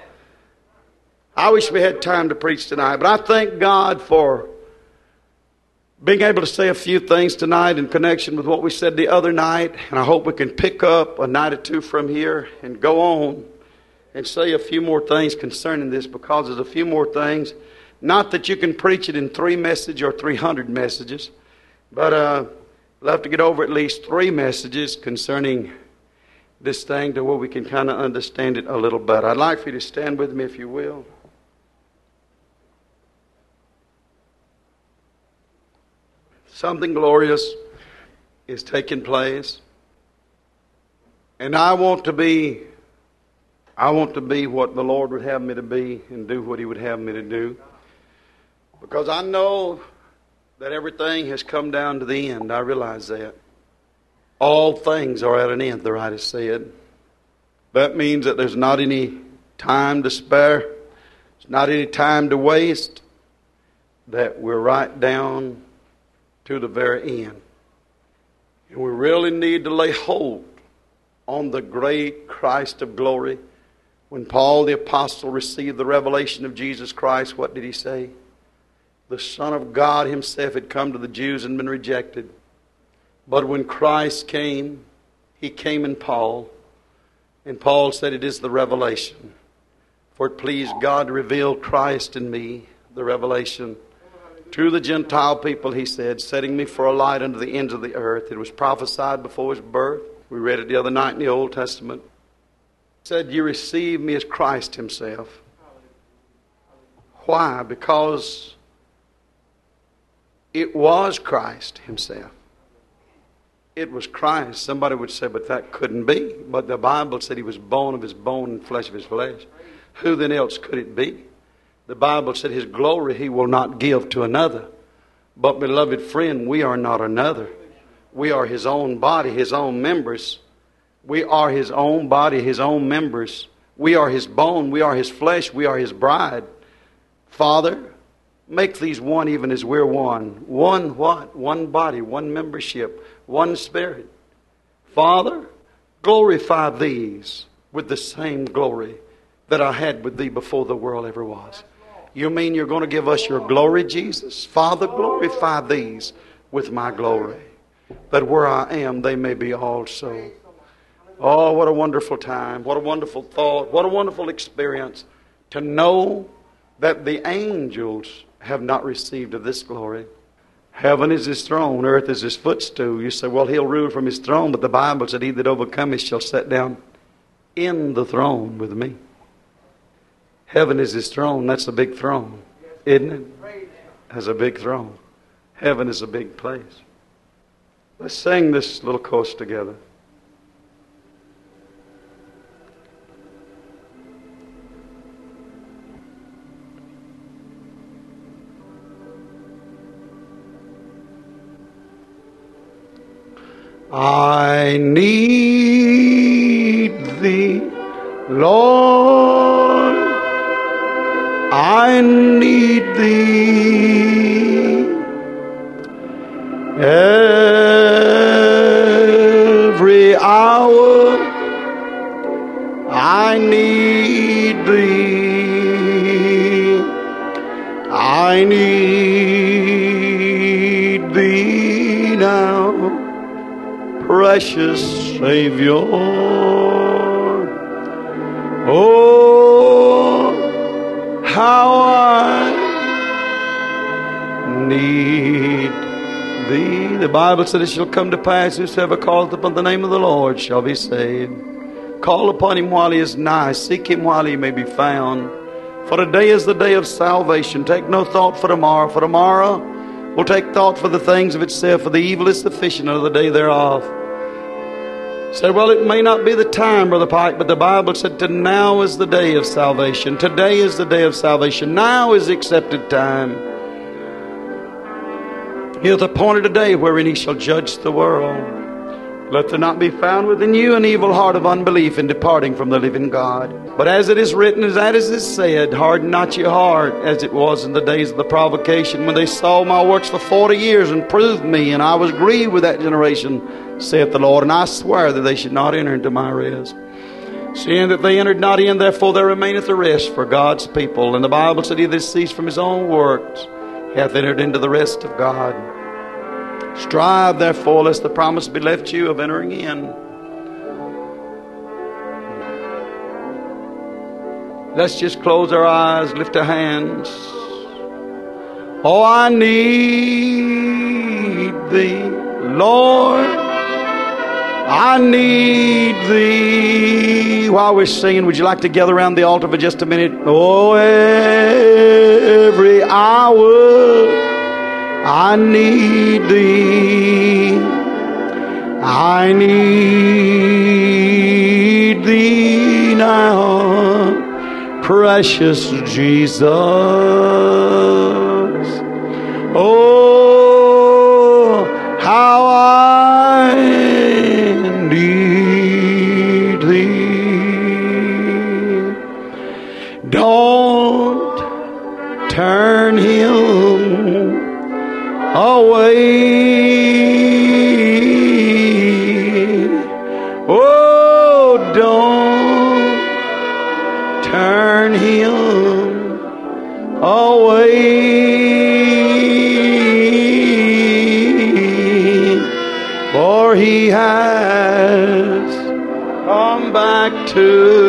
I wish we had time to preach tonight, but I thank God for being able to say a few things tonight in connection with what we said the other night, and I hope we can pick up a night or two from here and go on and say a few more things concerning this, because there's a few more things. Not that you can preach it in 3 messages or 300 messages, but we'll have to get over at least 3 messages concerning this thing to where we can kind of understand it a little better. I'd like for you to stand with me if you will. Something glorious is taking place. And I want to be what the Lord would have me to be and do what He would have me to do. Because I know that everything has come down to the end. I realize that. All things are at an end, the writer said. That means that there's not any time to spare. There's not any time to waste. That we're right down to the very end. And we really need to lay hold on the great Christ of glory. When Paul the apostle received the revelation of Jesus Christ, what did he say? The Son of God himself had come to the Jews and been rejected. But when Christ came, he came in Paul. And Paul said, it is the revelation. For it pleased God to reveal Christ in me, the revelation. To the Gentile people, he said, setting me for a light unto the ends of the earth. It was prophesied before his birth. We read it the other night in the Old Testament. It said, you receive me as Christ himself. Why? Because it was Christ himself. It was Christ. Somebody would say, but that couldn't be. But the Bible said he was bone of his bone and flesh of his flesh. Who then else could it be? The Bible said his glory he will not give to another. But beloved friend, we are not another. We are his own body, his own members. We are his own body, his own members. We are his bone, we are his flesh, we are his bride. Father, make these one even as we're one. One what? One body, one membership, one spirit. Father, glorify these with the same glory that I had with thee before the world ever was. You mean you're going to give us your glory, Jesus? Father, glorify these with my glory, that where I am they may be also. Oh, what a wonderful time. What a wonderful thought. What a wonderful experience to know that the angels have not received of this glory. Heaven is his throne, earth is his footstool. You say, well, he'll rule from his throne, but the Bible said, he that overcometh shall sit down in the throne with me. Heaven is his throne. That's a big throne, isn't it? Has a big throne. Heaven is a big place. Let's sing this little chorus together. I need thee, Lord. I need thee every hour. I need thee. I need thee now, precious Savior. Oh, how I need thee. The Bible said it shall come to pass, whosoever calleth upon the name of the Lord shall be saved. Call upon him while he is nigh. Seek him while he may be found. For today is the day of salvation. Take no thought for tomorrow. For tomorrow will take thought for the things of itself. For the evil is sufficient of the day thereof. Said, well, it may not be the time, Brother Pike, but the Bible said, now is the day of salvation. Today is the day of salvation. Now is the accepted time. He hath appointed a day wherein he shall judge the world. Let there not be found within you an evil heart of unbelief in departing from the living God. But as it is written, as that is said, harden not your heart, as it was in the days of the provocation, when they saw my works for 40 years and proved me, and I was grieved with that generation, saith the Lord, and I swear that they should not enter into my rest. Seeing that they entered not in, therefore there remaineth a rest for God's people. And the Bible said, he that ceased from his own works hath entered into the rest of God. Strive therefore, lest the promise be left you of entering in. Let's just close our eyes, lift our hands. Oh, I need thee, Lord. I need thee. While we're singing, would you like to gather around the altar for just a minute? Oh, every hour I need thee. I need thee now, precious Jesus. Oh, how I need thee. Don't turn him away for He has come back to